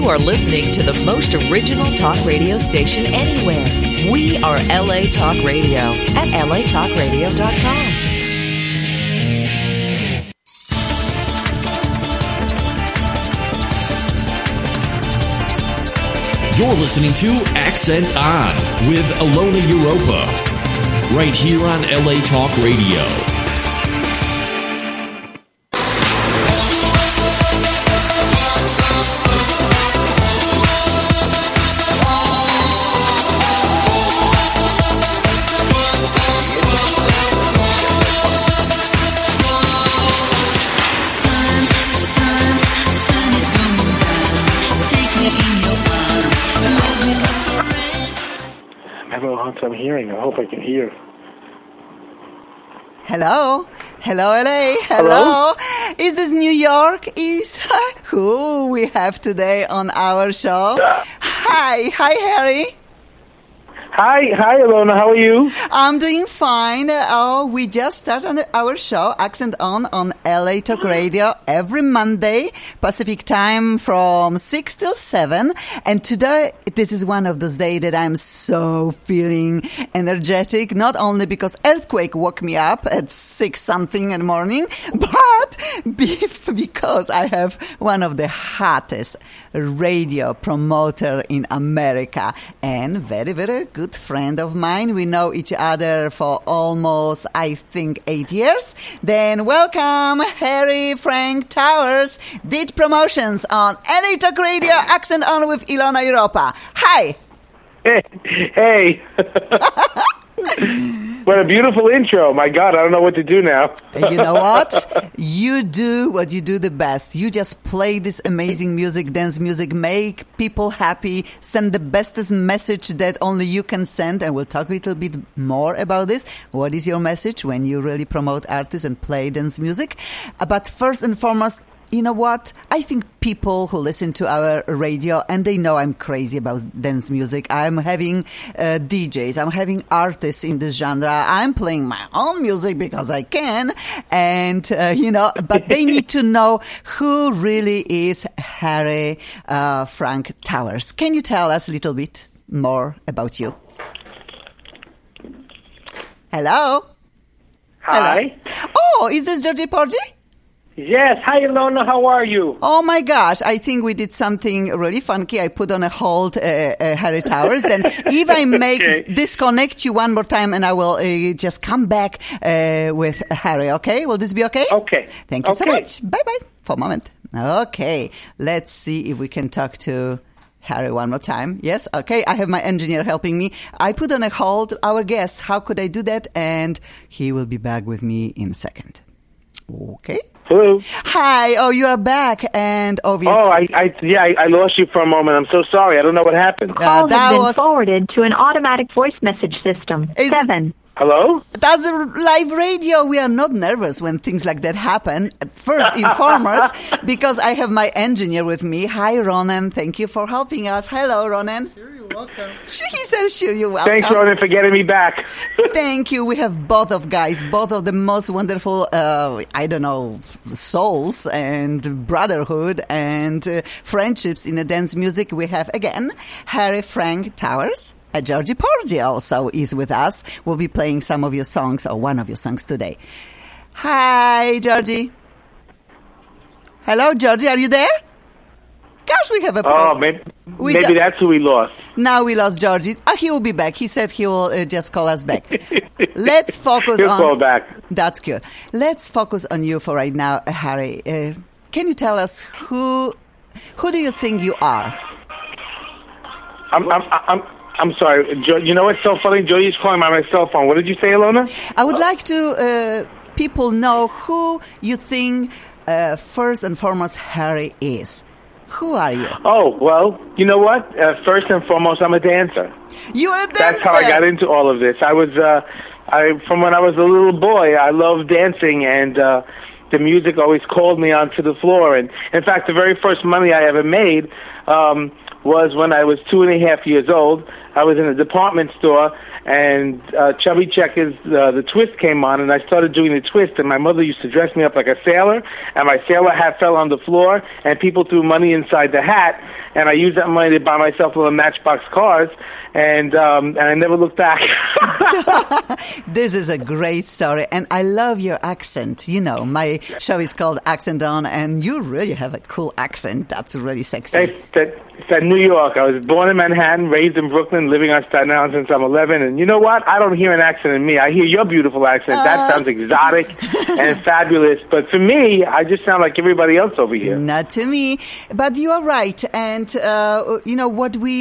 are listening to the most original talk radio station anywhere. We are LA Talk Radio at latalkradio.com. You're listening to Accent On with Ilona Europa, right here on LA Talk Radio. I'm hearing. I hope I can hear. Hello? Hello, LA. Hello. Is this New York? Is who we have today on our show? Hi, Harry. Hi, Ilona. How are you? I'm doing fine. We just started our show, Accent On LA Talk Radio, every Monday, Pacific time from 6 till 7. And today, this is one of those days that I'm so feeling energetic, not only because earthquake woke me up at 6 something in the morning, but because I have one of the hottest radio promoter in America and very, very good friend of mine. We know each other for almost, I think, 8 years. Then welcome, Harry Frank Towers, did promotions on LA Talk Radio, Accent On with Ilona Europa. Hi. Hey. What a beautiful intro. My God, I don't know what to do now. You know what? You do what you do the best. You just play this amazing music, dance music, make people happy, send the bestest message that only you can send. And we'll talk a little bit more about this. What is your message when you really promote artists and play dance music? But first and foremost, you know what? I think people who listen to our radio, and they know I'm crazy about dance music. I'm having DJs. I'm having artists in this genre. I'm playing my own music because I can. And, but they need to know who really is Harry Frank Towers. Can you tell us a little bit more about you? Hello? Hi. Hello. Oh, is this Georgie Porgy? Yes. Hi, Ilona. How are you? Oh, my gosh. I think we did something really funky. I put on a hold Harry Towers. Then if I make disconnect you one more time and I will just come back with Harry, okay? Will this be okay? Okay. Thank you so much. Bye-bye for a moment. Okay. Let's see if we can talk to Harry one more time. Yes? Okay. I have my engineer helping me. I put on a hold our guest. How could I do that? And he will be back with me in a second. Okay. Hello. Hi. Oh, you are back, and obviously. Oh, I lost you for a moment. I'm so sorry. I don't know what happened. Call has been forwarded to an automatic voice message system. 7. Hello? That's a live radio. We are not nervous when things like that happen. First, inform us, because I have my engineer with me. Hi, Ronan. Thank you for helping us. Hello, Ronan. Sure, you're welcome. He said, sure, you're welcome. Thanks, Ronan, for getting me back. Thank you. We have both of the most wonderful, souls and brotherhood and friendships in the dance music. We have, again, Harry Frank Towers. Georgie Porgy also is with us. We'll be playing some of your songs, or one of your songs today. Hi, Georgie. Hello, Georgie, are you there? Gosh, we have a problem. Maybe that's who we lost. Now we lost Georgie. He will be back. He said he will just call us back. Let's focus He'll call back. That's good. Let's focus on you for right now, Harry. Can you tell us who do you think you are? I'm sorry. You know what's so funny? Joey's calling my cell phone. What did you say, Ilona? I would like to people know who you think first and foremost Harry is. Who are you? Oh, well, you know what? First and foremost, I'm a dancer. You're a dancer? That's how I got into all of this. From when I was a little boy, I loved dancing, and the music always called me onto the floor. And in fact, the very first money I ever made was when I was 2.5 years old. I was in a department store, and Chubby Checkers, the twist came on, and I started doing the twist, and my mother used to dress me up like a sailor, and my sailor hat fell on the floor, and people threw money inside the hat, and I used that money to buy myself little Matchbox cars, and I never looked back. This is a great story, and I love your accent. You know, my show is called Accent On, and you really have a cool accent. That's really sexy. It's at New York. I was born in Manhattan, raised in Brooklyn, living on Staten Island since I'm 11. And you know what? I don't hear an accent in me. I hear your beautiful accent. That sounds exotic and fabulous. But for me, I just sound like everybody else over here. Not to me. But you are right. And, you know,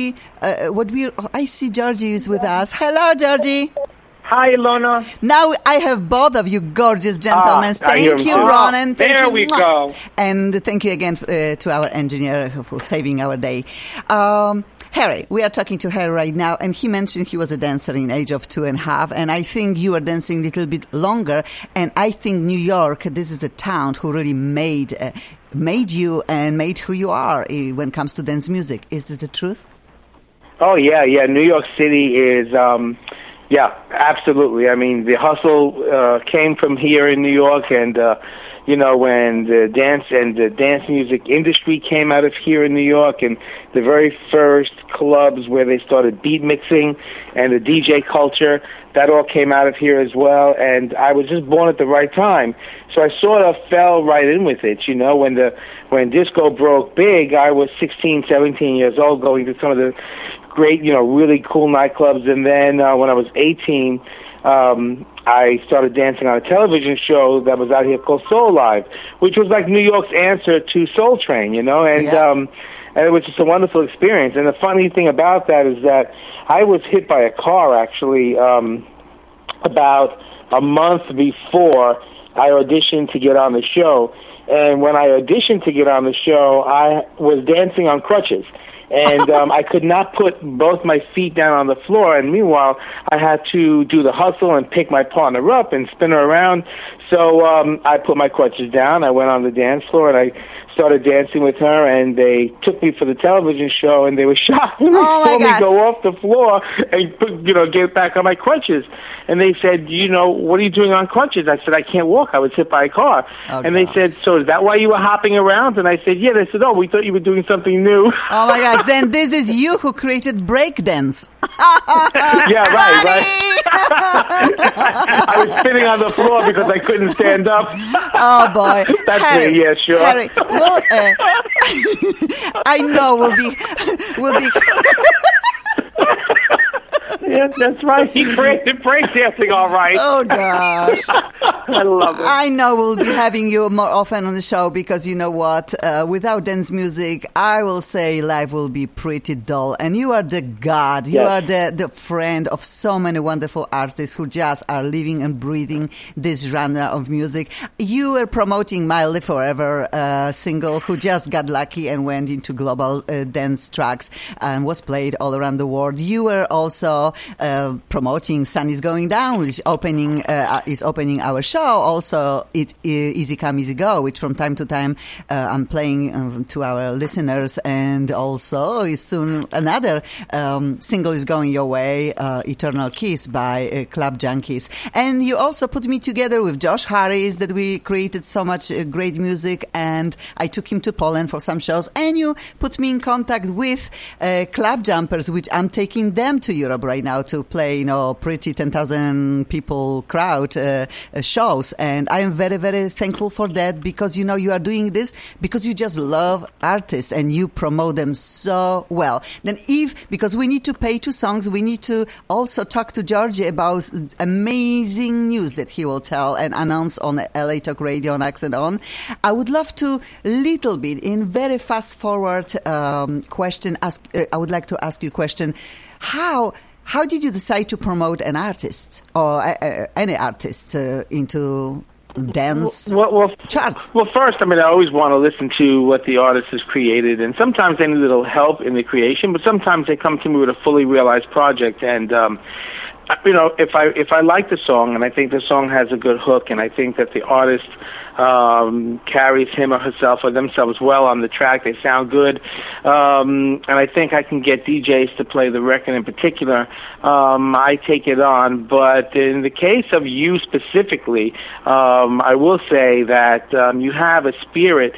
I see Georgie is with us. Hello, Georgie. Hi, Ilona. Now I have both of you gorgeous gentlemen. Thank you, Ronan. There we go. And thank you again to our engineer for saving our day. Harry, we are talking to Harry right now, and he mentioned he was a dancer in age of 2.5, and I think you are dancing a little bit longer, and I think New York, this is a town who really made you and made who you are when it comes to dance music. Is this the truth? Oh, yeah. New York City is... Yeah, absolutely. I mean, the hustle came from here in New York, and you know, when the dance music industry came out of here in New York, and the very first clubs where they started beat mixing and the DJ culture, that all came out of here as well. And I was just born at the right time, so I sort of fell right in with it. You know, when disco broke big, I was 16, 17 years old, going to some of the great, you know, really cool nightclubs. And then when I was 18, I started dancing on a television show that was out here called Soul Live, which was like New York's answer to Soul Train, you know, and it was just a wonderful experience. And the funny thing about that is that I was hit by a car, actually, about a month before I auditioned to get on the show. And when I auditioned to get on the show, I was dancing on crutches. And I could not put both my feet down on the floor. And meanwhile, I had to do the hustle and pick my partner up and spin her around. So I put my crutches down. I went on the dance floor, and I started dancing with her. And they took me for the television show, and they were shocked when they saw me go off the floor and get back on my crutches. And they said, you know, what are you doing on crutches? I said, I can't walk. I was hit by a car. And they said, so is that why you were hopping around? And I said, yeah. They said, oh, we thought you were doing something new. Oh, my gosh. Then this is you who created breakdance. Yeah, right. I was spinning on the floor because I couldn't stand up. Oh, boy. That's Harry, it, yeah, sure. Harry, well, I know we'll be... Yeah, that's right. He created breakdancing, all right. Oh, gosh. I love it. I know we'll be having you more often on the show because you know what? Without dance music, I will say life will be pretty dull. And you are the god. You are the friend of so many wonderful artists who just are living and breathing this genre of music. You were promoting My Live Forever single who just got lucky and went into global dance tracks and was played all around the world. You were also promoting Sun Is Going Down, which is opening our show. Also, Easy Come, Easy Go, which from time to time I'm playing to our listeners. And also, is soon another single is going your way, Eternal Kiss by Club Junkies. And you also put me together with Josh Harris, that we created so much great music, and I took him to Poland for some shows. And you put me in contact with Club Jumpers, which I'm taking them to Europe right now to play, pretty 10,000 people crowd shows. And I am very, very thankful for that because, you are doing this because you just love artists and you promote them so well. Then because we need to pay 2 songs, we need to also talk to Georgie about amazing news that he will tell and announce on LA Talk Radio on Accent On. I would love to little bit in very fast forward question. I would like to ask you a question. How did you decide to promote an artist or any artist into dance charts? Well, first, I always want to listen to what the artist has created, and sometimes they need a little help in the creation, but sometimes they come to me with a fully realized project. And if I like the song and I think the song has a good hook and I think that the artist carries him or herself or themselves well on the track, they sound good, and I think I can get DJs to play the record in particular, I take it on. But in the case of you specifically, I will say that you have a spirit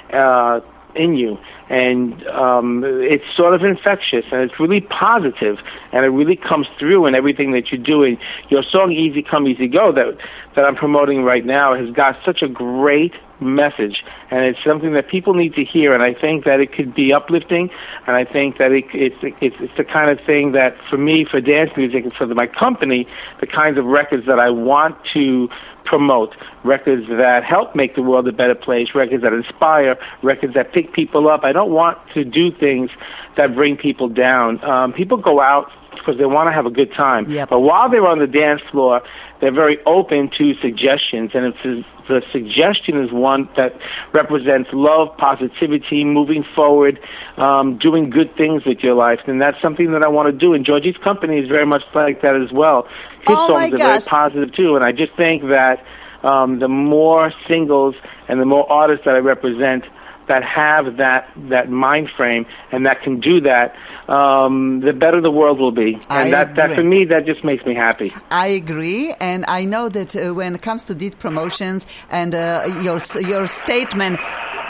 in you, and it's sort of infectious, and it's really positive, and it really comes through in everything that you're doing. Your song "Easy Come, Easy Go" that I'm promoting right now has got such a great message, and it's something that people need to hear, and I think that it could be uplifting, and I think that it's the kind of thing that, for me, for dance music and for my company, the kinds of records that I want to promote, records that help make the world a better place, records that inspire, records that pick people up. I don't want to do things that bring people down. People go out because they want to have a good time. Yep. But while they're on the dance floor, they're very open to suggestions, and if the suggestion is one that represents love, positivity, moving forward, doing good things with your life, then that's something that I want to do. And Georgie's company is very much like that as well. His songs are very positive too, and I just think that the more singles and the more artists that I represent that have that mind frame and that can do that, the better the world will be. And that for me, that just makes me happy. I agree, and I know that when it comes to Deed Promotions and your statement,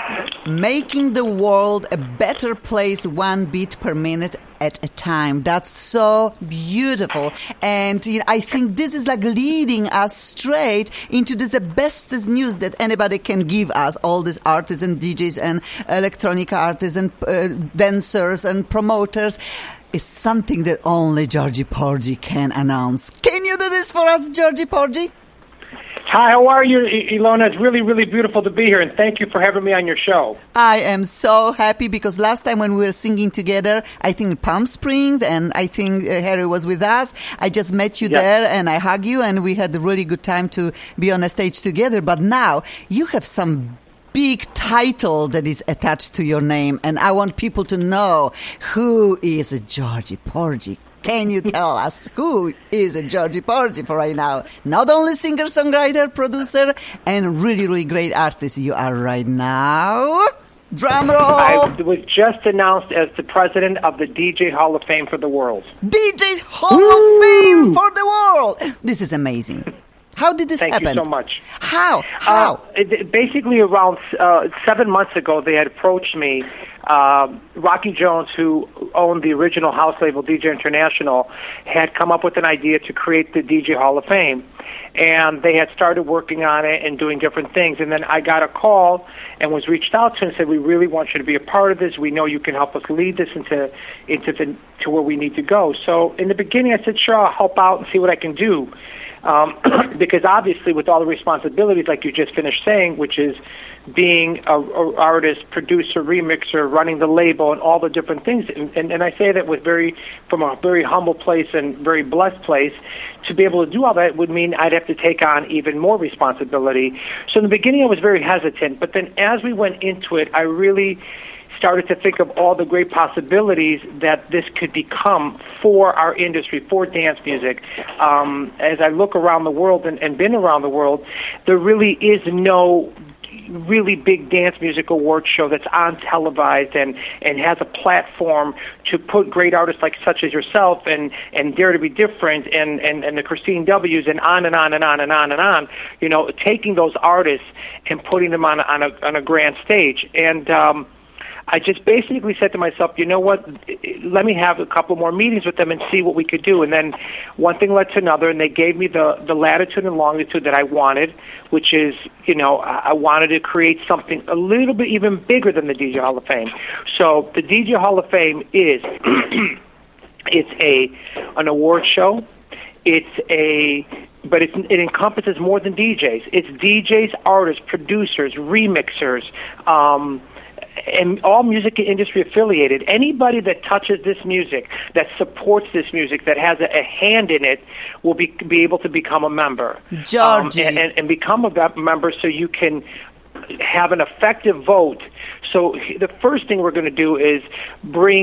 making the world a better place 1 beat per minute at a time. That's so beautiful. And I think this is like leading us straight into the bestest news that anybody can give us. All these artists and DJs and electronic artists and dancers and promoters is something that only Georgie Porgy can announce. Can you do this for us, Georgie Porgy? Hi, how are you, Ilona? It's really, really beautiful to be here, and thank you for having me on your show. I am so happy because last time when we were singing together, I think in Palm Springs, and I think Harry was with us, I just met you there, and I hugged you, and we had a really good time to be on a stage together. But now, you have some big title that is attached to your name, and I want people to know who is Georgie Porgy. Can you tell us who is Georgie Porgy for right now? Not only singer, songwriter, producer, and really, really great artist you are right now. Drum roll! I was just announced as the president of the DJ Hall of Fame for the world. DJ Hall of Fame for the world! This is amazing. How did this happen? Thank you so much. How? Basically, around 7 months ago, they had approached me. Rocky Jones, who owned the original house label DJ International, had come up with an idea to create the DJ Hall of Fame. And they had started working on it and doing different things. And then I got a call and was reached out to and said, we really want you to be a part of this. We know you can help us lead this into where we need to go. So in the beginning, I said, sure, I'll help out and see what I can do. Because obviously with all the responsibilities, like you just finished saying, which is being a artist, producer, remixer, running the label, and all the different things, and I say that from a very humble place and very blessed place, to be able to do all that would mean I'd have to take on even more responsibility. So in the beginning I was very hesitant, but then as we went into it, I really started to think of all the great possibilities that this could become for our industry, for dance music. As I look around the world and been around the world, there really is no really big dance music award show that's on televised and has a platform to put great artists like such as yourself and Dare to Be Different and the Christine W's and on and on and on and on and on, taking those artists and putting them on a grand stage. And I just basically said to myself, you know what, let me have a couple more meetings with them and see what we could do. And then one thing led to another, and they gave me the latitude and longitude that I wanted, which is, I wanted to create something a little bit even bigger than the DJ Hall of Fame. So the DJ Hall of Fame is, it's an award show. But it encompasses more than DJs. It's DJs, artists, producers, remixers, and all music industry affiliated. Anybody that touches this music, that supports this music, that has a hand in it, will be able to become a member. Georgie. And become a member so you can have an effective vote. So the first thing we're going to do is bring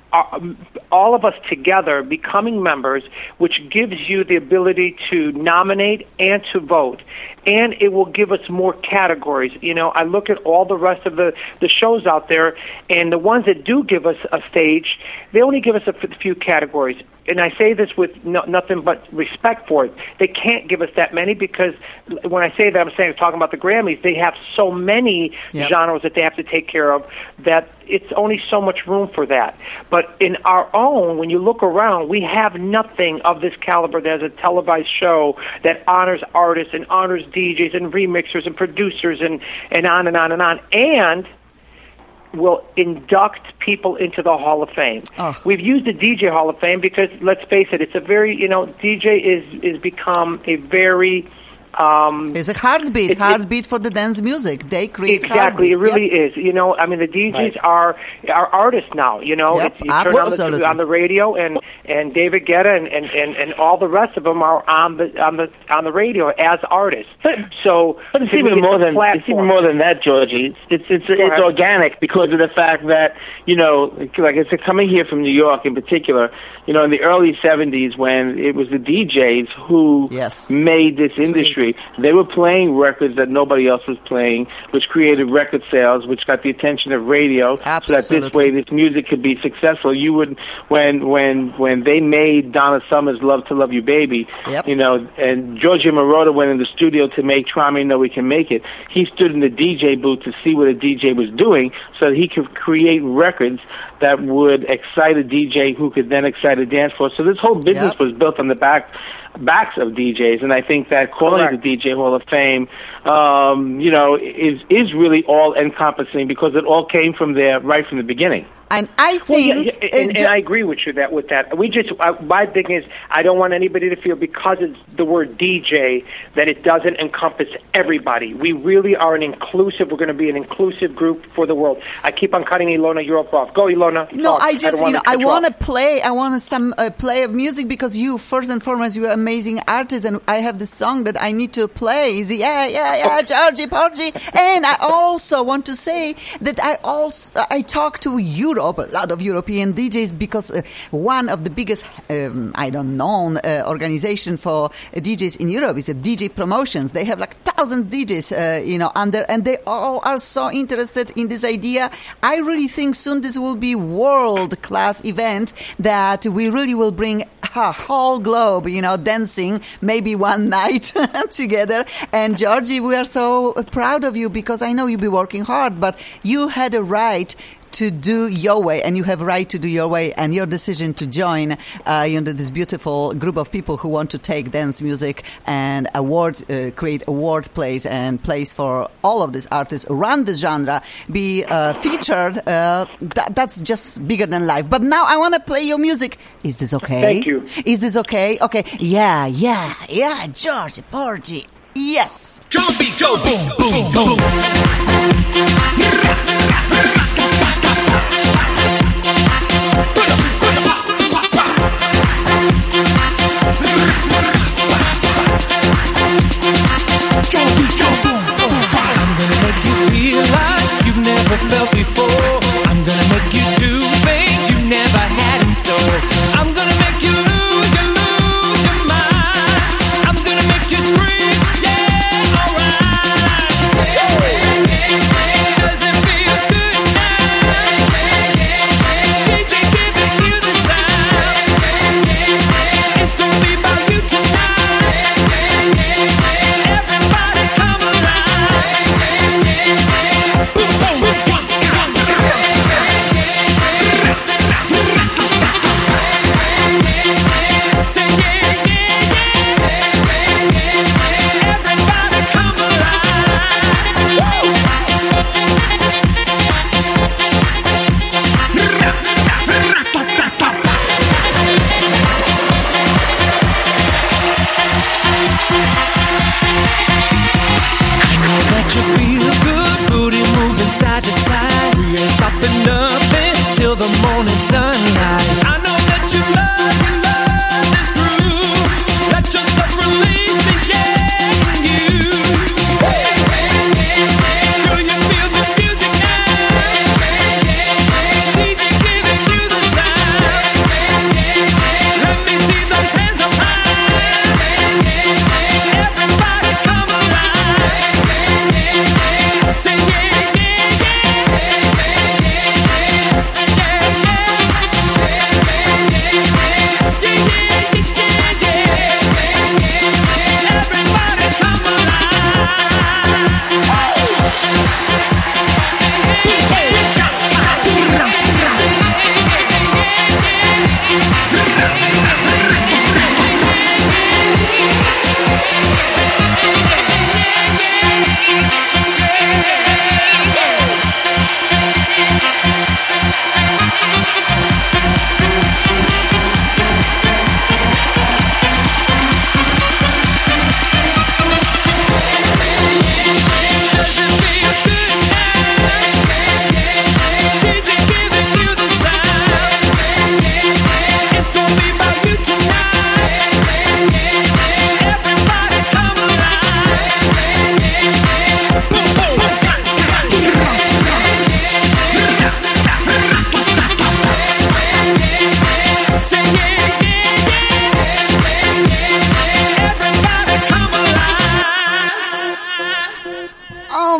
all of us together becoming members, which gives you the ability to nominate and to vote. And it will give us more categories. You know, I look at all the rest of the shows out there, and the ones that do give us a stage, they only give us a few categories. And I say this with nothing but respect for it. They can't give us that many because when I say that, I'm talking about the Grammys. They have so many genres that they have to take care of that it's only so much room for that. But in our own, when you look around, we have nothing of this caliber. There's a televised show that honors artists and honors DJs and remixers and producers and on and on and on. And will induct people into the Hall of Fame. Oh. We've used the DJ Hall of Fame because, let's face it, it's a very, DJ is become a very... it's a heartbeat for the dance music. They create exactly. Heartbeat. It really is. The DJs are artists now. You turn on the radio, and David Guetta and all the rest of them are on the radio as artists. But it's even more than that, Georgie. It's organic because of the fact that like I said, coming here from New York in particular. In the early '70s when it was the DJs who made this industry. They were playing records that nobody else was playing, which created record sales, which got the attention of radio, Absolutely. so that this way this music could be successful. You would, when they made Donna Summer's "Love to Love You Baby," and Giorgio Moroder went in the studio to make "Try Me, Know We Can Make It." He stood in the DJ booth to see what a DJ was doing, so that he could create records that would excite a DJ who could then excite a dance floor. So this whole business was built on the backs of DJs, and I think that calling it the DJ Hall of Fame, is really all encompassing because it all came from there right from the beginning. And I think, and I agree with you with that. My thing is, I don't want anybody to feel because it's the word DJ that it doesn't encompass everybody. We really are we're going to be an inclusive group for the world. I keep on cutting Ilona Europe off. Go, Ilona. No, I want to play. I want some play of music because you, first and foremost, you're an amazing artist, and I have the song that I need to play. Georgie Porgy. And I also want to say that I talk to Europe. A lot of European DJs because one of the biggest, organization for DJs in Europe is a DJ Promotions. They have like thousands of DJs, under, and they all are so interested in this idea. I really think soon this will be world-class event that we really will bring a whole globe, dancing maybe one night together. And Georgie, we are so proud of you because I know you'll be working hard, but you had a right to do your way, and you have a right to do your way, and your decision to join this beautiful group of people who want to take dance music and create award plays and plays for all of these artists around this genre be featured. That's just bigger than life. But now I want to play your music. Is this okay? Thank you. Is this okay? Okay. Yeah, Georgie Porgy. Yes. Drum beat go boom, boom, boom. Never felt before. I'm gonna make you do things you never had in store. I'm gonna make you lose your mind. I'm gonna make you scream, yeah, alright. Does it feel good now? DJ giving you the sign. It's gonna be about you tonight. Everybody come.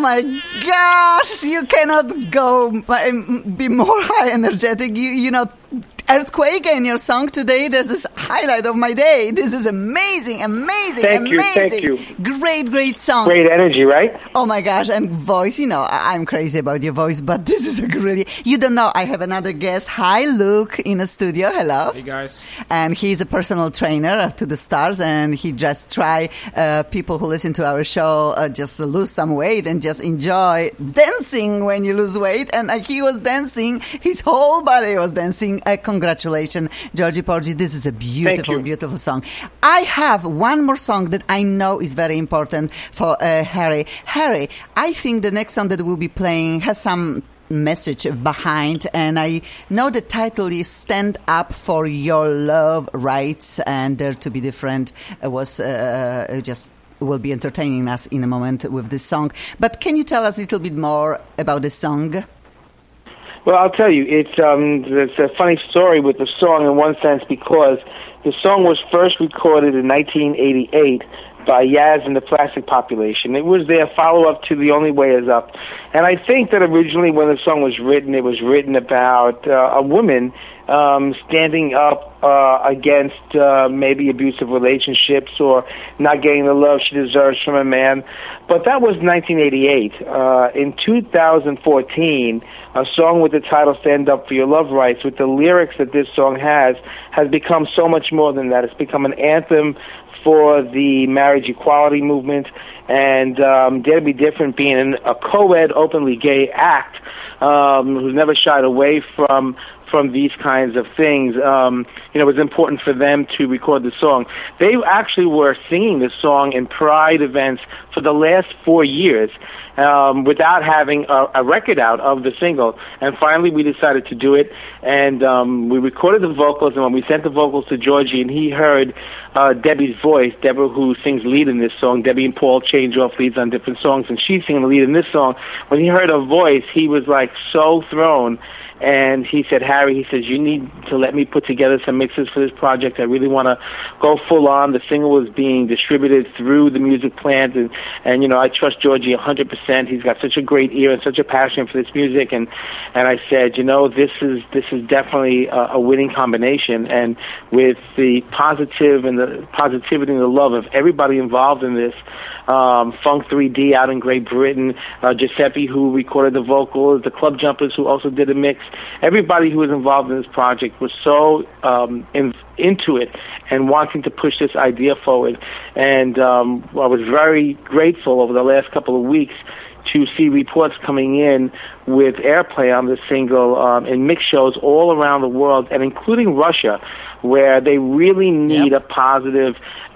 my gosh, you cannot go be more high energetic. You know, Earthquake in your song today, there's this highlight of my day. This is amazing. Thank you. Great song. Great energy, right? Oh my gosh, and voice, you know, I'm crazy about your voice, but this is a really, you don't know, I have another guest. Hi, Luke, in the studio. Hello. Hey, guys. And he's a personal trainer to the stars, and he just try people who listen to our show just lose some weight and just enjoy dancing when you lose weight. And he was dancing, his whole body was dancing. Congratulations, Georgie Porgy. This is a beautiful song. I have one more song that I know is very important for Harry. Harry, I think the next song that we'll be playing has some message behind, and I know the title is Stand Up for Your Love Rights and Dare to Be Different. Was just will be entertaining us in a moment with this song. But can you tell us a little bit more about the song? Well, I'll tell you, it's a funny story with the song in one sense, because the song was first recorded in 1988 by Yaz and the Plastic Population. It was their follow-up to The Only Way Is Up. And I think that originally when the song was written, it was written about a woman standing up against maybe abusive relationships or not getting the love she deserves from a man. But that was 1988. In 2014, a song with the title Stand Up for Your Love Rights, with the lyrics that this song has become so much more than that. It's become an anthem for the marriage equality movement, and Dare to Be Different being a co-ed, openly gay act who's never shied away from these kinds of things. It was important for them to record the song. They actually were singing this song in Pride events for the last 4 years without having a record out of the single. And finally we decided to do it, and we recorded the vocals, and when we sent the vocals to Georgie and he heard Debbie's voice, Deborah, who sings lead in this song, Debbie and Paul change off leads on different songs, and she's singing the lead in this song. When he heard her voice, he was like so thrown. And he said, Harry, he says, you need to let me put together some mixes for this project. I really want to go full on. The single was being distributed through the music plant, and I trust Georgie 100%. He's got such a great ear and such a passion for this music. And I said, this is definitely a winning combination. And with the positivity and the love of everybody involved in this, Funk 3D out in Great Britain, Giuseppe, who recorded the vocals, the Club Jumpers, who also did a mix. Everybody who was involved in this project was so into it and wanting to push this idea forward. And I was very grateful over the last couple of weeks to see reports coming in with airplay on the single in mix shows all around the world, and including Russia, where they really need a positive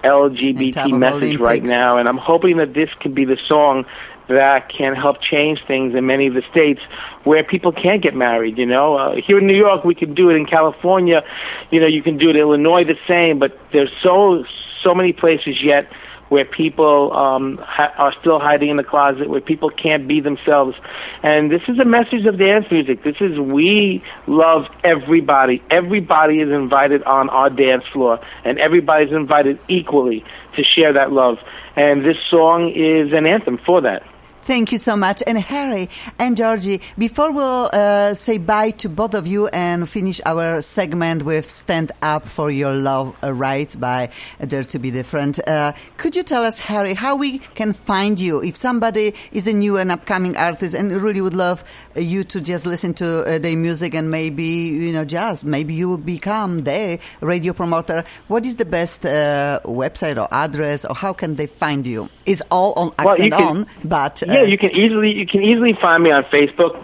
LGBT message right now. And I'm hoping that this can be the song that can help change things in many of the states where people can't get married. Here in New York, we can do it. In California, you can do it. Illinois, the same. But there's so many places yet where people are still hiding in the closet, where people can't be themselves. And this is a message of dance music. This is, we love everybody. Everybody is invited on our dance floor, and everybody's invited equally to share that love. And this song is an anthem for that. Thank you so much. And Harry and Georgie, before we'll say bye to both of you and finish our segment with Stand Up for Your Love Rights by Dare to Be Different, could you tell us, Harry, how we can find you if somebody is a new and upcoming artist and really would love you to just listen to their music and maybe, maybe you will become their radio promoter? What is the best website or address, or how can they find you? It's all on Accent On, but... Yeah, you can easily find me on Facebook.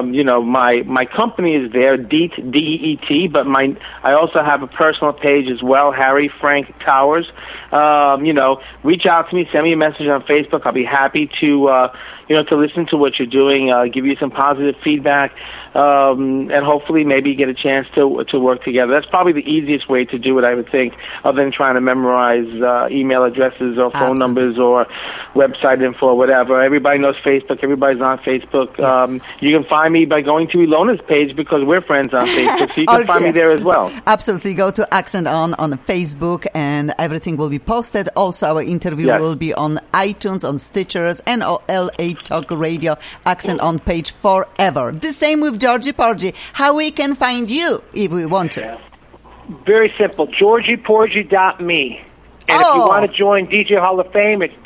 My company is there, DEET, DEET, but I also have a personal page as well, Harry Frank Towers. Reach out to me, send me a message on Facebook. I'll be happy to listen to what you're doing, give you some positive feedback. and hopefully maybe get a chance to work together. That's probably the easiest way to do it, I would think, other than trying to memorize email addresses or phone numbers or website info or whatever. Everybody knows Facebook. Everybody's on Facebook. You can find me by going to Ilona's page because we're friends on Facebook, so you can find me there as well. Absolutely. Go to Accent On Facebook, and everything will be posted. Also, our interview will be on iTunes, on Stitchers, and on LA Talk Radio Accent On page forever. The same with Georgie Porgy. How we can find you if we want to? Very simple. GeorgiePorgy.me. And if you want to join DJ Hall of Fame, it's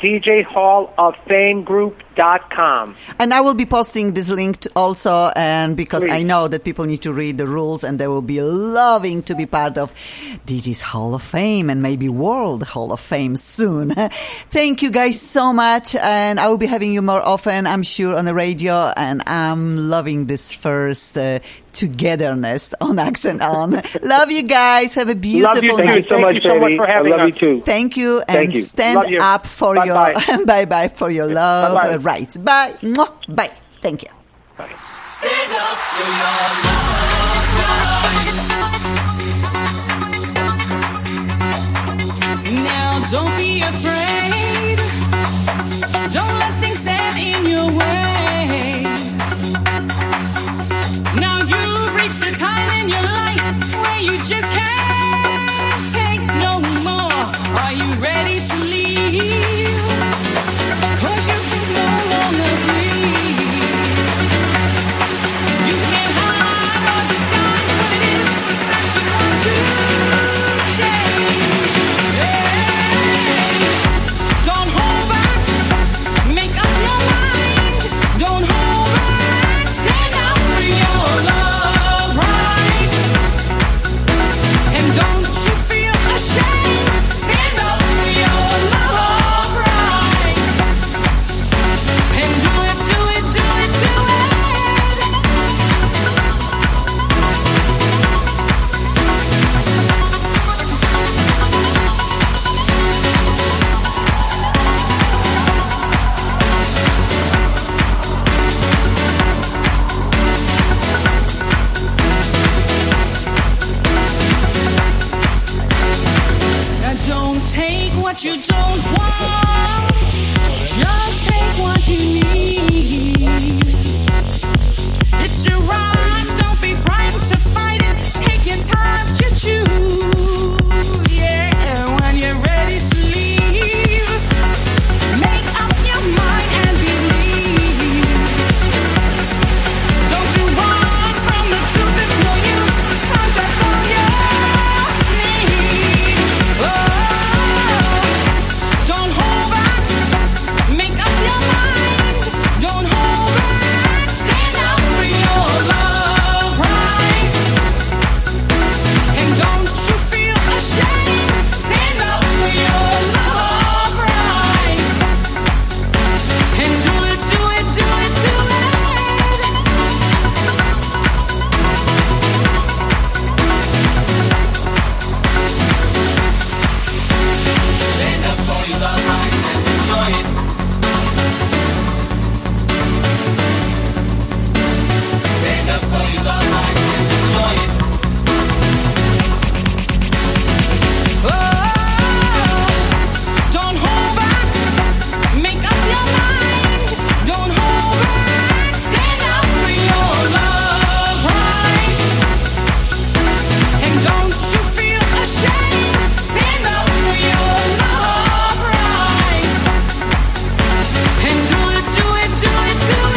DJHallOfFameGroup.com. And I will be posting this link also, and because I know that people need to read the rules, and they will be loving to be part of DJ's Hall of Fame and maybe World Hall of Fame soon. Thank you guys so much, and I will be having you more often, I'm sure, on the radio, and I'm loving this first togetherness on Accent On. Love you guys. Have a beautiful night. Thank you so much, baby. I love you too. Thank you, and stand up for your bye-bye for your love rights. Bye. Mwah. Bye. Thank you. Bye. Stand up for your love rights. Now don't be afraid. Don't let things stand in your way. Now you've reached a time in your life where you just can't take no more. Are you ready to leave? 'Cause you can no longer breathe. You can't hide or disguise what it is that you want to change. Don't hold back. Make up your mind. Don't hold back. Stand up for your love right. And don't you feel ashamed. Stand up for your love right. And do it, do it, do it, do it. Now don't take what you don't want. Just take what you need. It's your right. Don't be frightened to fight it. Take your time to choose. Yeah, when you're ready to leave, make up your mind and believe. Don't you run from the truth. It's no use. 'Cause that's all you need. Oh, don't hold back. Make up your mind. Don't hold back. Stand up for your love right. And don't you feel ashamed. Stand up for your love right. And do it, do it, do it, do it. Stand up for your love rights and enjoy it. Stand up for your love rights and enjoy it. Oh, don't hold back. Make up your mind. Don't hold back. Stand up for your love right. And don't you feel ashamed. Stand up for your love right. And do it, do it, do it, do it.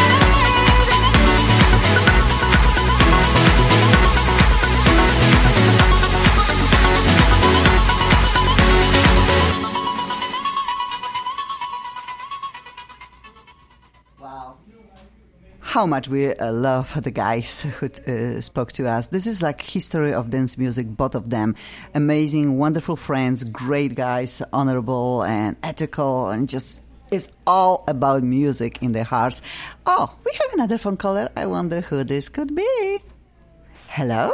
How much we love the guys who spoke to us. This is like history of dance music, both of them. Amazing, wonderful friends, great guys, honorable and ethical, and just it's all about music in their hearts. Oh, we have another phone caller. I wonder who this could be. Hello?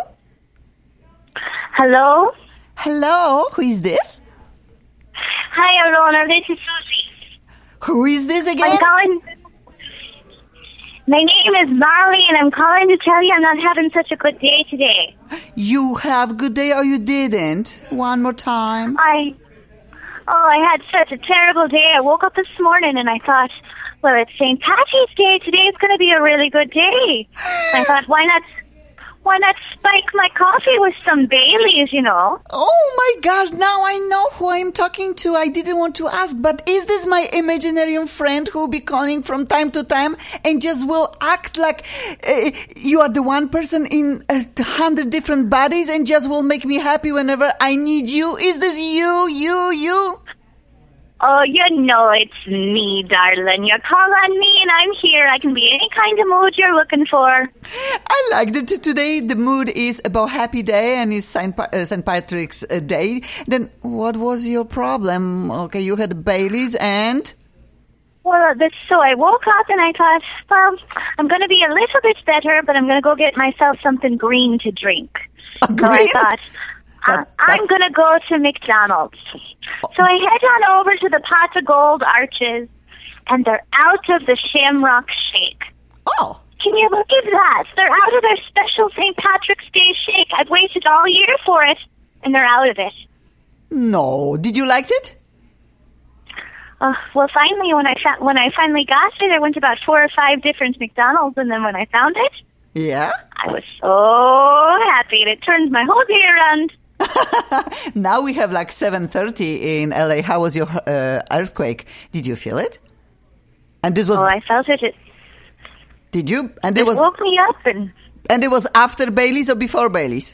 Hello? Hello, who is this? Hi, Alona. This is Susie. Who is this again? I'm calling. My name is Molly, and I'm calling to tell you I'm not having such a good day today. You have good day or you didn't? One more time. I had such a terrible day. I woke up this morning and I thought, well, it's St. Patty's Day. Today is going to be a really good day. And I thought, why not spike my coffee with some Baileys, you know? Oh my gosh, now I know who I'm talking to. I didn't want to ask, but is this my imaginary friend who will be calling from time to time and just will act like you are the one person in 100 different bodies and just will make me happy whenever I need you? Is this you? Oh, you know it's me, darling. You call on me and I'm here. I can be any kind of mood you're looking for. I like that today the mood is about happy day and it's St. Patrick's Day. Then what was your problem? Okay, you had Baileys and... Well, so I woke up and I thought, well, I'm going to be a little bit better, but I'm going to go get myself something green to drink. Green? So I thought... I'm going to go to McDonald's. So I head on over to the Pot of Gold Arches, and they're out of the Shamrock Shake. Oh. Can you look at that? They're out of their special St. Patrick's Day shake. I've waited all year for it, and they're out of it. No. Did you like it? Well, finally, when I finally got it, I went to about 4 or 5 different McDonald's, and then when I found it, yeah, I was so happy. It turned my whole day around. Now we have like 7:30 in LA. How was your earthquake? Did you feel it? And this was. Oh, I felt it. Did you? And it woke me up And it was after Baileys or before Baileys?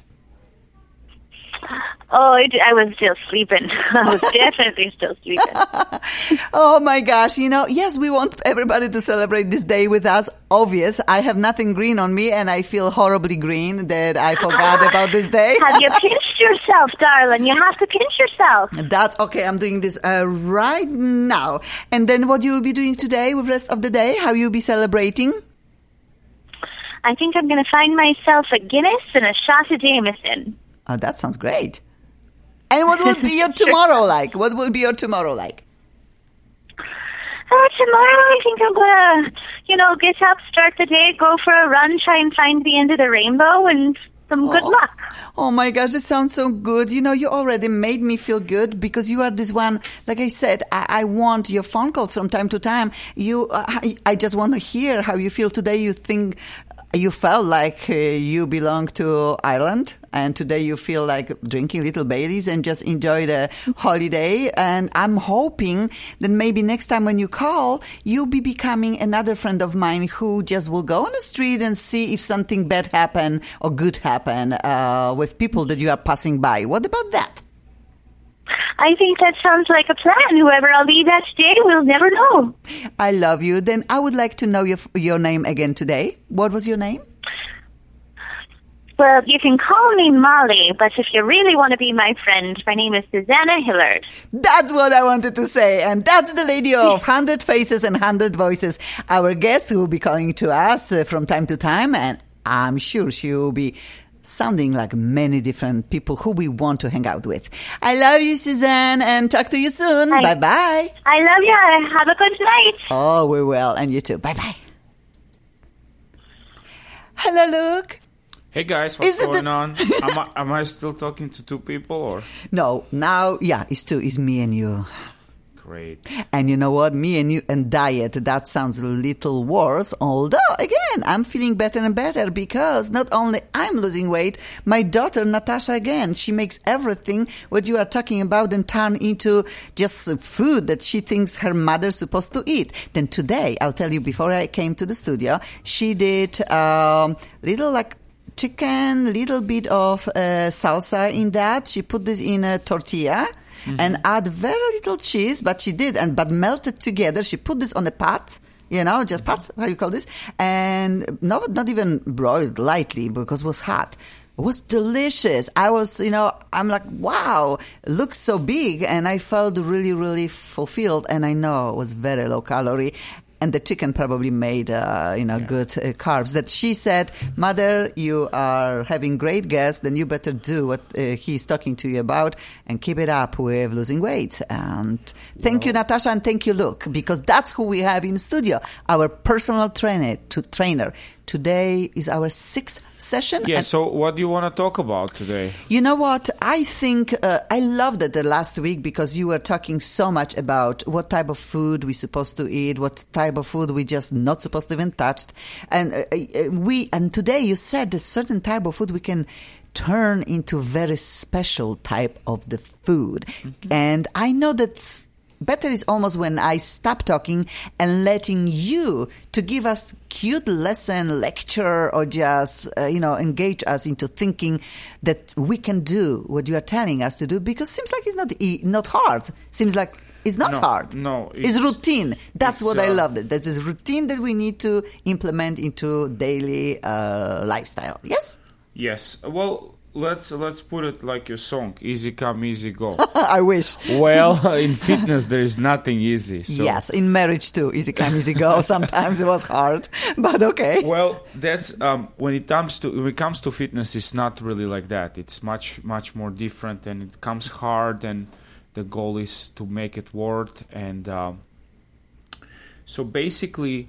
Oh, I was still sleeping. I was definitely still sleeping. Oh my gosh, yes, we want everybody to celebrate this day with us. Obvious, I have nothing green on me and I feel horribly green that I forgot about this day. Have you pinched yourself, darling? You have to pinch yourself. That's okay, I'm doing this right now. And then what you will be doing today with the rest of the day? How you will be celebrating? I think I'm going to find myself a Guinness and a shot of Jameson. Oh, that sounds great. And what will be your tomorrow like? What will be your tomorrow like? Tomorrow I think I'm going to, get up, start the day, go for a run, try and find the end of the rainbow, and some good luck. Oh my gosh, this sounds so good. You already made me feel good because you are this one, like I said, I want your phone calls from time to time. I just want to hear how you feel today. You felt like you belong to Ireland, and today you feel like drinking little Baileys and just enjoy the holiday. And I'm hoping that maybe next time when you call, you'll be becoming another friend of mine who just will go on the street and see if something bad happen or good happen with people that you are passing by. What about that? I think that sounds like a plan. Whoever I'll be that day, we'll never know. I love you. Then I would like to know your name again today. What was your name? Well, you can call me Molly, but if you really want to be my friend, my name is Susanna Hillard. That's what I wanted to say. And that's the lady of 100 Faces and 100 Voices, our guest who will be calling to us from time to time. And I'm sure she will be sounding like many different people who we want to hang out with. I love you, Suzanne, and talk to you soon. Bye. Bye-bye. I love you. Have a good night. Oh, we will. And you too. Bye-bye. Hello, Luke. Hey, guys. What's going on? Am I still talking to 2 people? Or no, now, yeah, it's 2. It's me and you. Great. And you know what? Me and you and diet, that sounds a little worse. Although, again, I'm feeling better and better because not only I'm losing weight, my daughter, Natasha, again, she makes everything what you are talking about and turn into just food that she thinks her mother's supposed to eat. Then today, I'll tell you, before I came to the studio, she did little like chicken, little bit of salsa in that. She put this in a tortilla. Mm-hmm. And add very little cheese, but she did, but melted together. She put this on a pot, just pot, how you call this? And not even broiled lightly because it was hot. It was delicious. I was, I'm like, wow, it looks so big. And I felt really, really fulfilled. And I know it was very low calorie. and the chicken probably made, good carbs. That she said, Mother, you are having great guests, then you better do what he's talking to you about and keep it up with losing weight. And thank you, Natasha, and thank you, Luke, because that's who we have in studio, our personal trainer. Today is our 6th session. Yeah, so what do you want to talk about today? You know what? I think I loved it the last week because you were talking so much about what type of food we're supposed to eat, what type of food we just not supposed to even touch. And today you said that certain type of food we can turn into very special type of the food. Mm-hmm. And I know that better is almost when I stop talking and letting you to give us cute lesson, lecture, or just, engage us into thinking that we can do what you are telling us to do, because it seems like it's not hard. Seems like it's not hard. No. It's routine. That's what I love. That is routine that we need to implement into daily lifestyle. Yes? Yes. Well, let's put it like your song, easy come, easy go. I wish. Well, in fitness there is nothing easy. So. Yes, in marriage too, easy come, easy go. Sometimes it was hard, but okay. Well, that's when it comes to fitness, it's not really like that. It's much more different, and it comes hard, and the goal is to make it work. And so basically,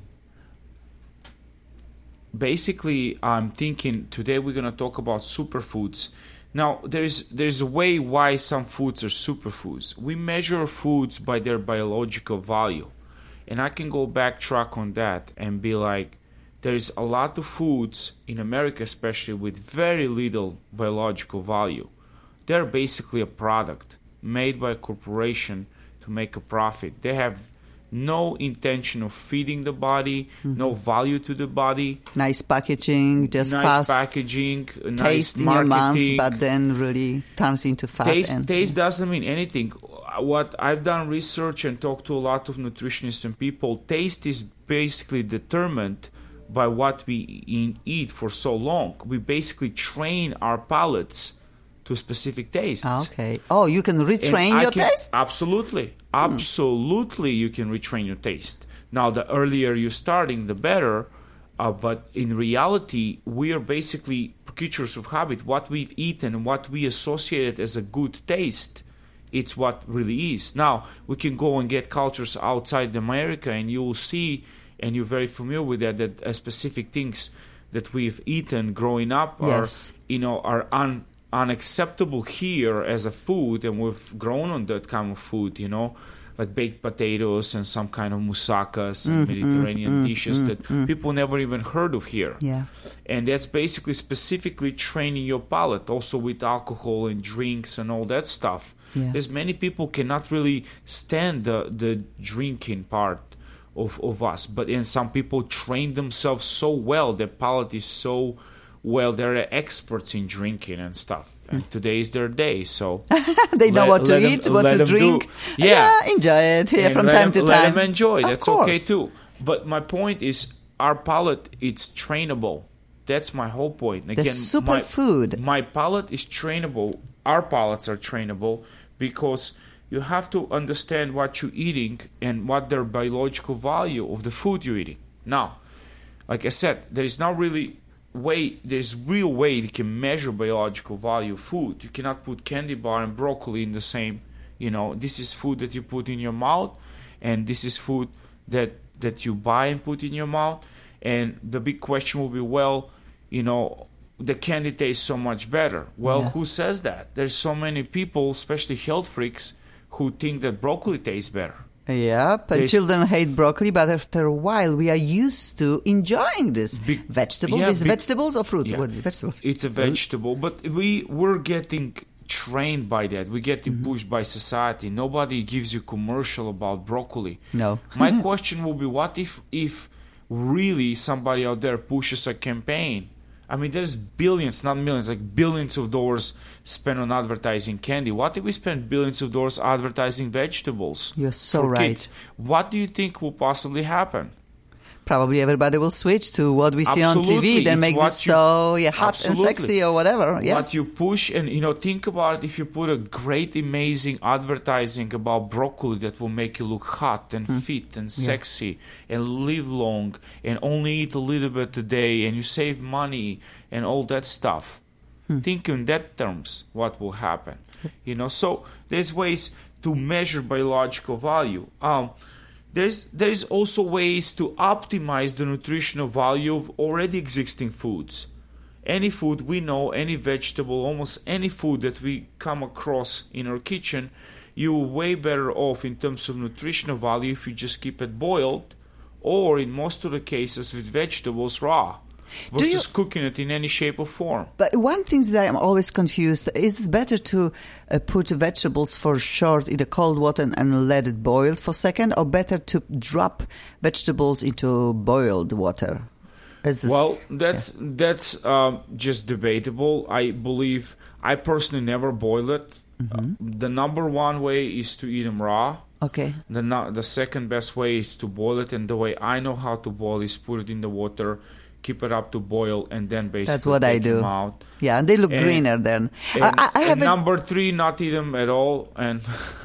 I'm thinking today we're going to talk about superfoods. Now, there's a way why some foods are superfoods. We measure foods by their biological value. And I can go backtrack on that and be like, there's a lot of foods in America, especially with very little biological value. They're basically a product made by a corporation to make a profit. They have no intention of feeding the body, no value to the body. Nice packaging, just fast packaging, taste nice in marketing. Your mouth, but then really turns into fat. Taste doesn't mean anything. What I've done research and talked to a lot of nutritionists and people, taste is basically determined by what we eat for so long. We basically train our palates to specific tastes. Okay. Oh, you can retrain your taste? Absolutely. Absolutely, you can retrain your taste. Now, the earlier you're starting, the better. But in reality, we are basically creatures of habit. What we've eaten, what we associated as a good taste, it's what really is. Now, we can go and get cultures outside America, and you will see, and you're very familiar with that specific things that we've eaten growing up are unacceptable here as a food, and we've grown on that kind of food, like baked potatoes and some kind of moussakas and Mediterranean dishes that people never even heard of here. Yeah. And that's basically specifically training your palate, also with alcohol and drinks and all that stuff. Yeah. There's many people cannot really stand the drinking part of us, and some people train themselves so well, their palate is so well, they're experts in drinking and stuff. And today is their day, so they know what to eat, what to drink. Yeah, enjoy it here from time to time. Let them enjoy. Of That's course. Okay too. But my point is, our palate, it's trainable. That's my whole point. Again, the superfood. My palate is trainable. Our palates are trainable because you have to understand what you're eating and what their biological value of the food you're eating. Now, like I said, there is not really there's real way you can measure biological value of food. You cannot put candy bar and broccoli in the same, this is food that you put in your mouth, and this is food that you buy and put in your mouth. And the big question will be, the candy tastes so much better. Well, who says that? There's so many people, especially health freaks, who think that broccoli tastes better. Yep, and children hate broccoli, but after a while we are used to enjoying this vegetable. Is vegetables or fruit? Yeah. What is vegetables? It's a vegetable, but we're getting trained by that. We're getting pushed by society. Nobody gives you commercial about broccoli. No. My question will be, what if really somebody out there pushes a campaign? I mean, there's billions, not millions, like billions of dollars spent on advertising candy. What if we spend billions of dollars advertising vegetables? You're so for right. Kids? What do you think will possibly happen? probably everybody will switch to what we see on TV. Then make this so hot and sexy or whatever. Yeah. What you push, and think about it, if you put a great, amazing advertising about broccoli that will make you look hot and fit and sexy and live long and only eat a little bit a day and you save money and all that stuff. Think in that terms, what will happen? So there's ways to measure biological value. There's also ways to optimize the nutritional value of already existing foods. Any food we know, any vegetable, almost any food that we come across in our kitchen, you're way better off in terms of nutritional value if you just keep it boiled, or in most of the cases with vegetables raw, versus cooking it in any shape or form. But one thing that I'm always confused, is it better to put vegetables for short in the cold water and let it boil for a second, or better to drop vegetables into boiled water? That's just debatable. I believe, I personally never boil it. The number one way is to eat them raw. Okay. The second best way is to boil it, and the way I know how to boil is put it in the water, keep it up to boil, and then basically that's what I do. Them out. Yeah, and they look greener then. I have number 3, not eat them at all, and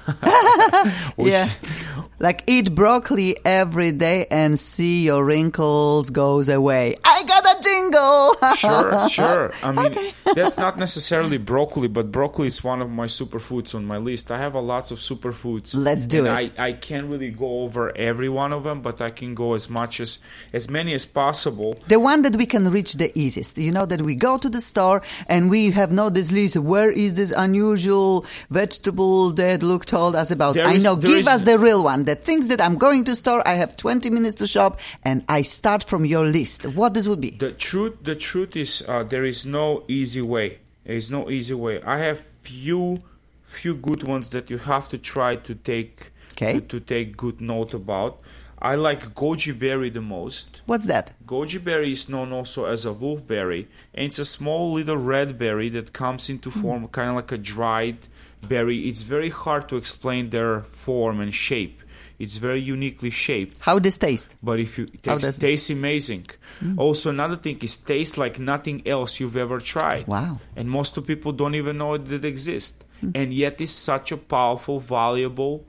like eat broccoli every day and see your wrinkles goes away. I got a jingle. Sure. I mean, that's not necessarily broccoli, but broccoli is one of my superfoods on my list. I have lots of superfoods. Let's do it. I can't really go over every one of them, but I can go as many as possible. The one that we can reach the easiest. That we go to the store and we have this list. Where is this unusual vegetable that Luke told us about? Give us the real one. The things that I'm going to store, I have 20 minutes to shop, and I start from your list. What this would be? The truth is there is no easy way. There is no easy way. I have few good ones that you have to try to take good note about. I like goji berry the most. What's that? Goji berry is known also as a wolfberry, and it's a small little red berry that comes into form kind of like a dried berry. It's very hard to explain their form and shape. It's very uniquely shaped. How does it taste? But if you tastes amazing. Also, another thing is tastes like nothing else you've ever tried. Wow! And most of people don't even know that it exists, and yet it's such a powerful, valuable,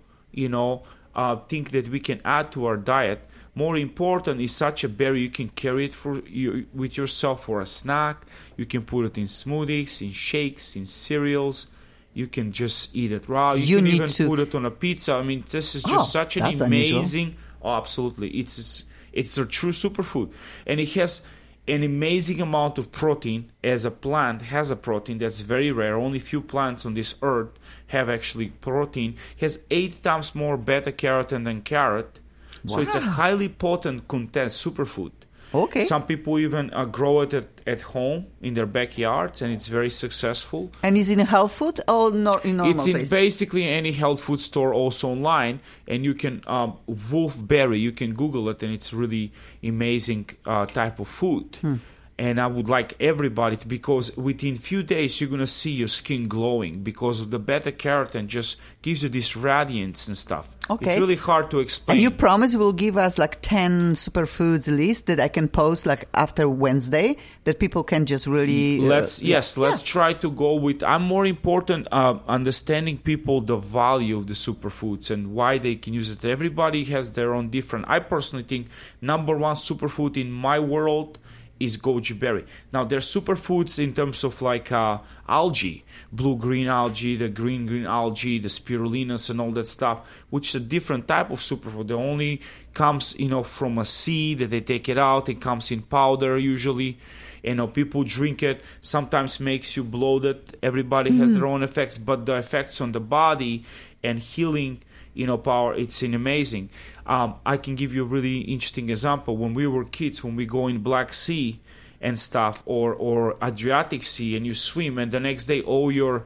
thing that we can add to our diet. More important is such a berry, you can carry it with yourself for a snack. You can put it in smoothies, in shakes, in cereals. You can just eat it raw. You can even put it on a pizza. I mean, this is just such an amazing... Unusual. Oh, absolutely. It's a true superfood. And it has an amazing amount of protein. As a plant has a protein that's very rare. Only few plants on this earth have actually protein. It has 8 times more beta-carotene than carrot. Wow. So it's a highly potent superfood. Okay. Some people even grow it at home in their backyards, and it's very successful. And is it in health food or not in normal It's in basically any health food store, also online. And you can wolfberry. You can Google it, and it's really amazing type of food. And I would like everybody to, because within few days you're going to see your skin glowing because of the beta-carotene just gives you this radiance and stuff. Okay. It's really hard to explain. And you promise you will give us like 10 superfoods list that I can post like after Wednesday that people can just really... Let's try to go with... I'm more important understanding people the value of the superfoods and why they can use it. Everybody has their own different... I personally think number one superfood in my world is goji berry. Now, there's superfoods in terms of like algae, blue-green algae, the green algae, the spirulinas and all that stuff, which is a different type of superfood. It only comes, from a seed that they take it out. It comes in powder usually. People drink it. Sometimes makes you bloated. Everybody has their own effects, but the effects on the body and healing power, it's amazing. I can give you a really interesting example. When we were kids, when we go in Black Sea and stuff, or Adriatic Sea, and you swim, and the next day all your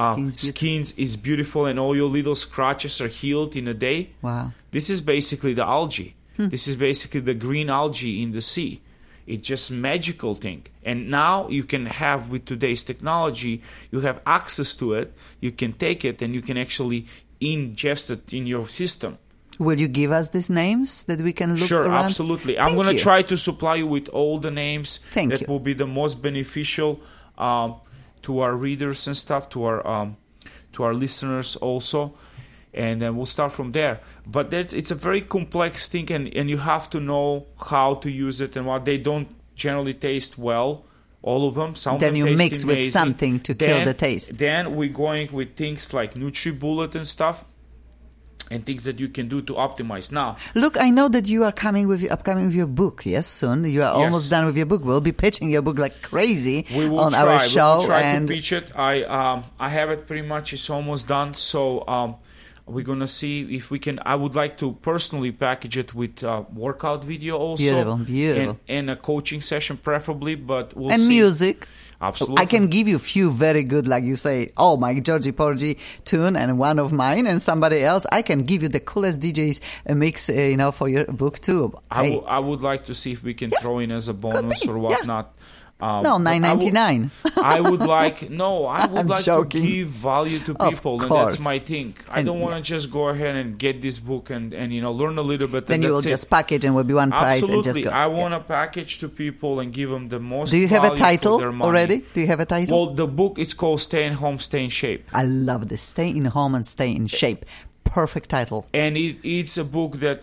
skins is beautiful and all your little scratches are healed in a day. Wow. This is basically the algae. This is basically the green algae in the sea. It's just magical thing. And now you can have, with today's technology, you have access to it. You can take it and you can actually ingest it in your system. Will you give us these names that we can look around? Sure, absolutely. I'm going to try to supply you with all the names that will be the most beneficial to our readers and stuff, to our listeners also. And then we'll start from there. But it's a very complex thing, and you have to know how to use it and what. They don't generally taste well, all of them. Some then you mix amazing. With something to kill the taste. Then we're going with things like NutriBullet and stuff, and things that you can do to optimize. Now, look, I know that you are upcoming with your book. Yes, soon. You are almost done with your book. We'll be pitching your book like crazy on our show. We will try to pitch it. I have it pretty much. It's almost done. So we're going to see if we can. I would like to personally package it with a workout video also. Beautiful. And a coaching session preferably, but we'll see. And music. Absolutely. I can give you a few very good, like you say, my Georgie Porgy tune and one of mine and somebody else. I can give you the coolest DJs mix, for your book too. I would like to see if we can throw in as a bonus or whatnot. No, $9.99. I would like to give value to people, and that's my thing. I don't want to just go ahead and get this book and learn a little bit. Then you will just package and will be one price. Absolutely. And just go. I want to package to people and give them the most. Do you have a title already? Do you have a title? Well, the book is called "Stay in Home, Stay in Shape." I love this. Stay in home and stay in shape. Perfect title. And it's a book that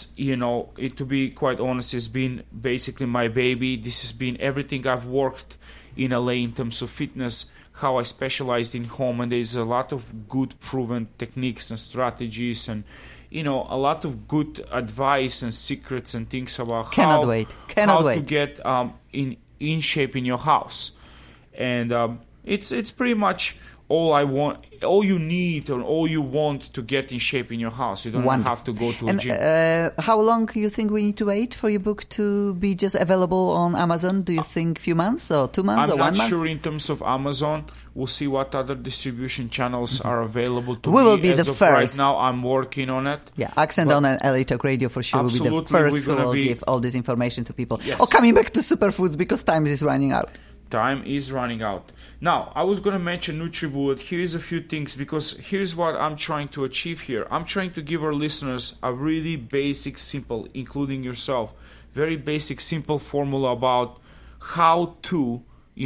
to be quite honest, has been basically my baby. This has been everything I've worked in LA in terms of fitness, how I specialized in home, and there's a lot of good proven techniques and strategies and a lot of good advice and secrets and things about how to get in shape in your house. And it's pretty much all you need or all you want to get in shape in your house. You don't have to go to a gym. How long do you think we need to wait for your book to be just available on Amazon? Do you think a few months or 2 months or 1 month? I'm not sure in terms of Amazon. We'll see what other distribution channels are available to we will be the first. Right now, I'm working on it. Yeah, Accent on and LA Talk Radio for sure will be the first who will give all this information to people. Yes. Coming back to superfoods because time is running out. Time is running out. Now, I was going to mention NutriBullet. Here's a few things because here's what I'm trying to achieve here. I'm trying to give our listeners a really basic, simple, including yourself, very basic, simple formula about how to,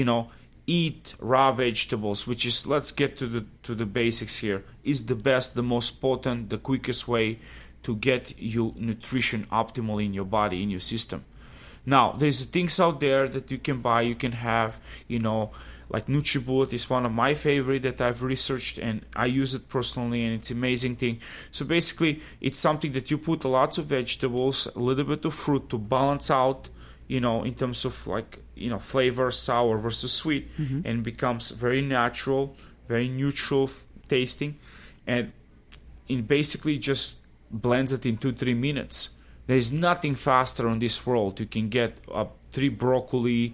eat raw vegetables, which is, let's get to the basics here, is the best, the most potent, the quickest way to get your nutrition optimal in your body, in your system. Now, there's things out there that you can buy, you can have, like NutriBullet is one of my favorite that I've researched and I use it personally and it's an amazing thing. So basically, it's something that you put lots of vegetables, a little bit of fruit to balance out, in terms of flavor, sour versus sweet, and becomes very natural, very neutral tasting, and it basically just blends it in 2-3 minutes. There's nothing faster on this world. You can get 3 broccoli,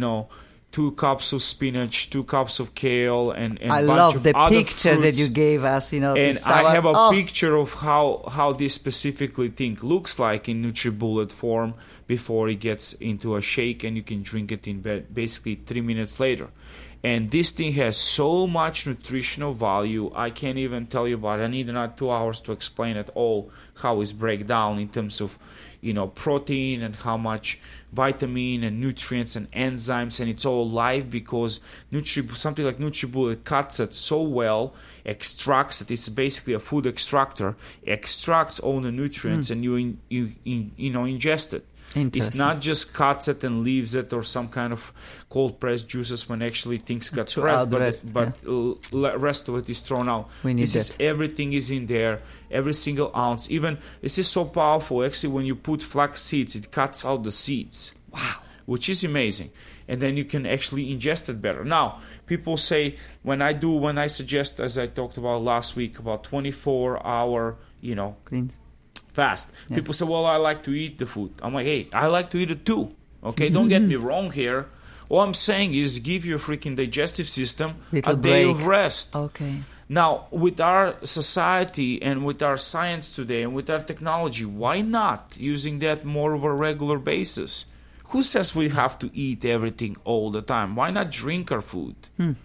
2 cups of spinach, 2 cups of kale, and I bunch love of the other picture fruits. that you gave us. And I have a picture of how this specifically thing looks like in NutriBullet form before it gets into a shake, and you can drink it in basically 3 minutes later. And this thing has so much nutritional value, I can't even tell you about it. I need another 2 hours to explain it all, how it's break down in terms of, protein and how much vitamin and nutrients and enzymes, and it's all live because something like NutriBullet cuts it so well, extracts it. It's basically a food extractor, extracts all the nutrients, and you ingest it. It's not just cuts it and leaves it or some kind of cold pressed juices when actually things get pressed, but rest of it is thrown out. Everything is in there, every single ounce. Even this is so powerful. Actually, when you put flax seeds, it cuts out the seeds. Wow, which is amazing. And then you can actually ingest it better. Now, people say when I suggest, as I talked about last week, about 24-hour, cleans. Fast. Yeah. People say, well, I like to eat the food. I'm like, hey, I like to eat it too. Okay, don't get me wrong here. All I'm saying is give your freaking digestive system a day of rest. Okay. Now, with our society and with our science today and with our technology, why not using that more of a regular basis? Who says we have to eat everything all the time? Why not drink our food?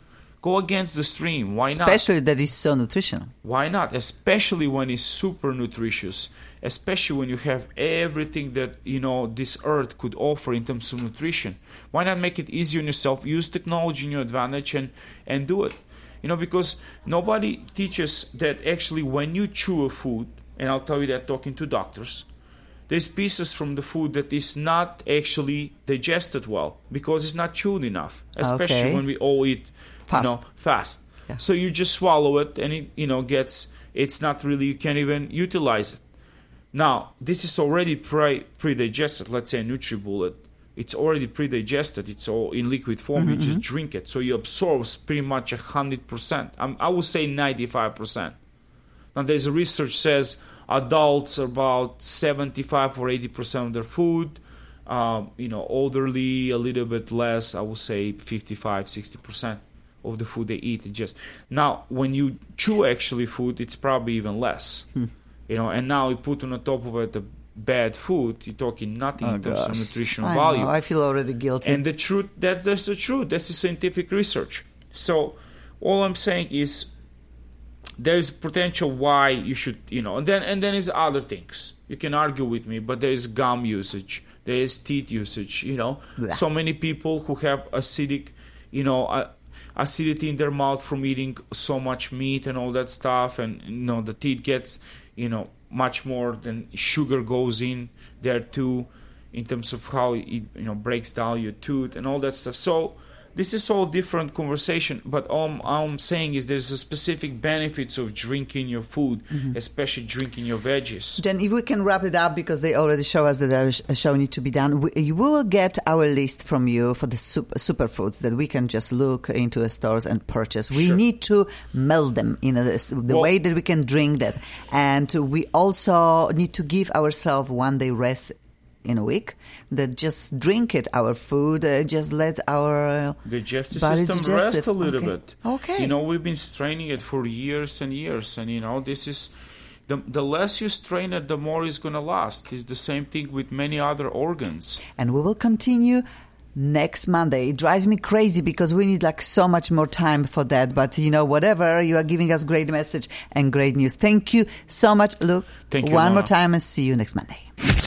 Go against the stream. Why not? Especially that is so nutritional. Why not? Especially when it's super nutritious. Especially when you have everything that, this earth could offer in terms of nutrition. Why not make it easy on yourself? Use technology in your advantage and do it. Because nobody teaches that actually when you chew a food, and I'll tell you that talking to doctors, there's pieces from the food that is not actually digested well because it's not chewed enough, especially when we all eat fast. Yeah. So you just swallow it and it, it's not really, you can't even utilize it. Now, this is already pre-digested, let's say a NutriBullet. It's already pre-digested. It's all in liquid form. You just drink it. So you absorb pretty much 100%. I would say 95%. Now, there's a research says adults are about 75 or 80% of their food. Elderly, a little bit less. I would say 55, 60% of the food they eat. Now, when you chew actually food, it's probably even less. And now you put on the top of it the bad food. You're talking nothing in terms of nutritional value. I feel already guilty. And the truth, that's the truth. That's the scientific research. So all I'm saying is there is potential why you should, and then there's other things. You can argue with me, but there is gum usage, there is teeth usage, So many people who have acidity in their mouth from eating so much meat and all that stuff, and the teeth gets, much more than sugar goes in there too, in terms of how it breaks down your tooth and all that stuff. So this is all different conversation, but all I'm saying is there's a specific benefits of drinking your food, especially drinking your veggies. Then if we can wrap it up, because they already show us that our show needs to be done, you will get our list from you for the superfoods that we can just look into the stores and purchase. We need to melt them in the way that we can drink that. And we also need to give ourselves one day rest in a week, that just drink it, our food, just let our digestive system rest a little bit. Okay. We've been straining it for years and years, and this is the less you strain it, the more it's going to last. It's the same thing with many other organs. And we will continue next Monday. It drives me crazy because we need so much more time for that. But whatever, you are giving us great message and great news. Thank you so much, Luke. Thank you, one more time, and see you next Monday.